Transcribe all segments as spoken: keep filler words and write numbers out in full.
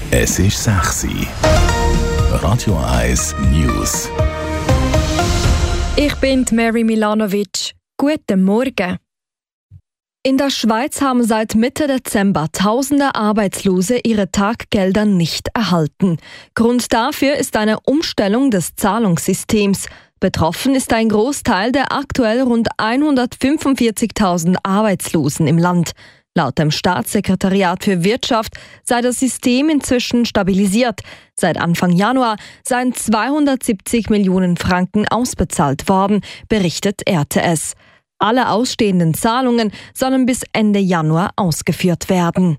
Es ist sechs Uhr. Radio eins News. Ich bin Mary Milanovic. Guten Morgen. In der Schweiz haben seit Mitte Dezember tausende Arbeitslose ihre Taggelder nicht erhalten. Grund dafür ist eine Umstellung des Zahlungssystems. Betroffen ist ein Großteil der aktuell rund hundertfünfundvierzigtausend Arbeitslosen im Land. Laut dem Staatssekretariat für Wirtschaft sei das System inzwischen stabilisiert. Seit Anfang Januar seien zweihundertsiebzig Millionen Franken ausbezahlt worden, berichtet R T S. Alle ausstehenden Zahlungen sollen bis Ende Januar ausgeführt werden.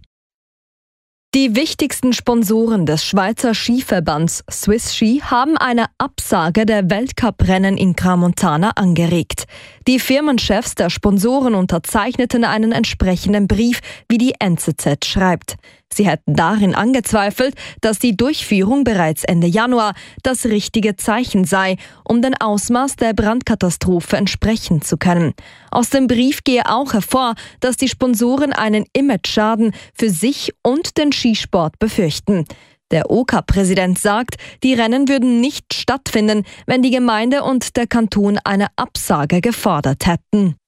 Die wichtigsten Sponsoren des Schweizer Skiverbands Swiss Ski haben eine Absage der Weltcuprennen in Crans-Montana angeregt. Die Firmenchefs der Sponsoren unterzeichneten einen entsprechenden Brief, wie die N Z Z schreibt. Sie hätten darin angezweifelt, dass die Durchführung bereits Ende Januar das richtige Zeichen sei, um den Ausmaß der Brandkatastrophe entsprechen zu können. Aus dem Brief gehe auch hervor, dass die Sponsoren einen Imageschaden für sich und den Skisport befürchten. Der O K A-Präsident sagt, die Rennen würden nicht stattfinden, wenn die Gemeinde und der Kanton eine Absage gefordert hätten.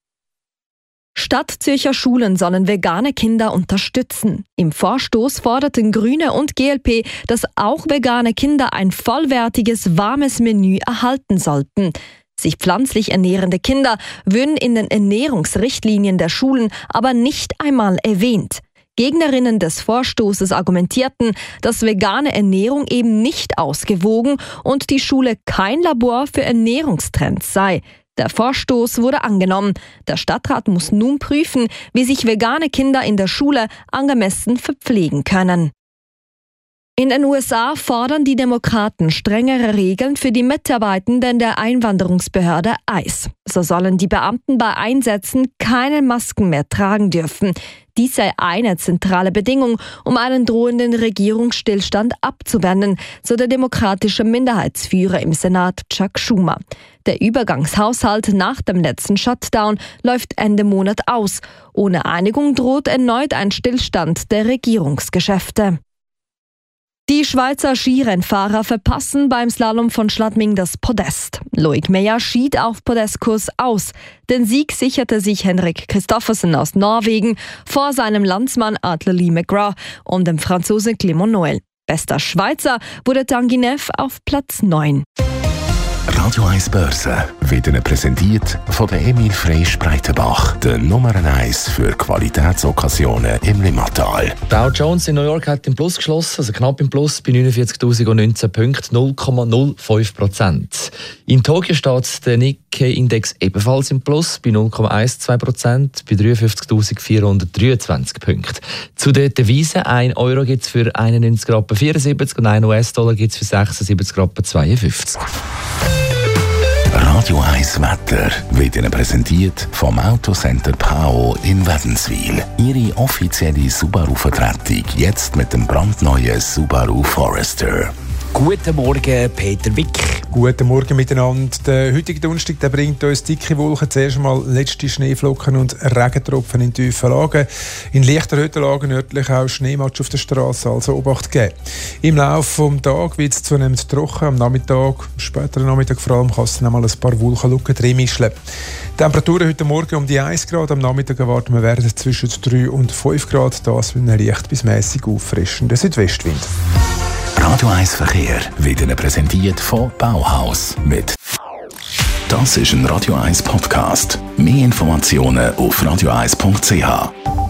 Stadtzürcher Schulen sollen vegane Kinder unterstützen. Im Vorstoß forderten Grüne und G L P, dass auch vegane Kinder ein vollwertiges, warmes Menü erhalten sollten. Sich pflanzlich ernährende Kinder würden in den Ernährungsrichtlinien der Schulen aber nicht einmal erwähnt. Gegnerinnen des Vorstoßes argumentierten, dass vegane Ernährung eben nicht ausgewogen und die Schule kein Labor für Ernährungstrends sei. Der Vorstoß wurde angenommen. Der Stadtrat muss nun prüfen, wie sich vegane Kinder in der Schule angemessen verpflegen können. In den U S A fordern die Demokraten strengere Regeln für die Mitarbeitenden der Einwanderungsbehörde ICE. So sollen die Beamten bei Einsätzen keine Masken mehr tragen dürfen. Dies sei eine zentrale Bedingung, um einen drohenden Regierungsstillstand abzuwenden, so der demokratische Minderheitsführer im Senat Chuck Schumer. Der Übergangshaushalt nach dem letzten Shutdown läuft Ende Monat aus. Ohne Einigung droht erneut ein Stillstand der Regierungsgeschäfte. Die Schweizer Skirennfahrer verpassen beim Slalom von Schladming das Podest. Loic Meyer schied auf Podestkurs aus. Den Sieg sicherte sich Henrik Christoffersen aus Norwegen vor seinem Landsmann Adler Lee McGrath und dem Franzosen Clément Noël. Bester Schweizer wurde Tanguy Neff auf Platz neun. Radio eins Börse wird Ihnen präsentiert von der Emil Freysch Breitenbach, der Nummer eins für Qualitätsokkasionen im Limmatal. Dow Jones in New York hat im Plus geschlossen, also knapp im Plus, bei neunundvierzigtausendneunzehn Punkten, null Komma null fünf Prozent. In Tokio steht der Nikkei-Index ebenfalls im Plus, bei null Komma zwölf Prozent, bei dreiundfünfzigtausendvierhundertdreiundzwanzig Punkten. Zu den Devisen, ein Euro gibt es für einundneunzig Komma vierundsiebzig und ein U S-Dollar gibt es für sechsundsiebzig Komma zweiundfünfzig. Radio eins Wetter wird Ihnen präsentiert vom Autocenter Pao in Wädenswil. Ihre offizielle Subaru-Vertretung jetzt mit dem brandneuen Subaru Forester. Guten Morgen, Peter Wick. Guten Morgen miteinander. Der heutige Donnerstag der bringt uns dicke Wolken, zuerst einmal letzte Schneeflocken und Regentropfen in tiefen Lagen. In leichter Höhenlagen nördlich auch Schneematsch auf der Straße, also Obacht geben. Im Laufe des Tages wird es zunehmend trocken. Am Nachmittag, späteren Nachmittag vor allem, kann es noch mal ein paar Wolkenlücken drin mischen. Temperaturen heute Morgen um die eins Grad, am Nachmittag erwarten wir werden zwischen drei und fünf Grad, das mit einem leicht bis mäßig auffrischenden Südwestwind. Radio eins Verkehr wird Ihnen präsentiert von Bauhaus mit. Das ist ein Radio eins Podcast. Mehr Informationen auf radio eins punkt c h.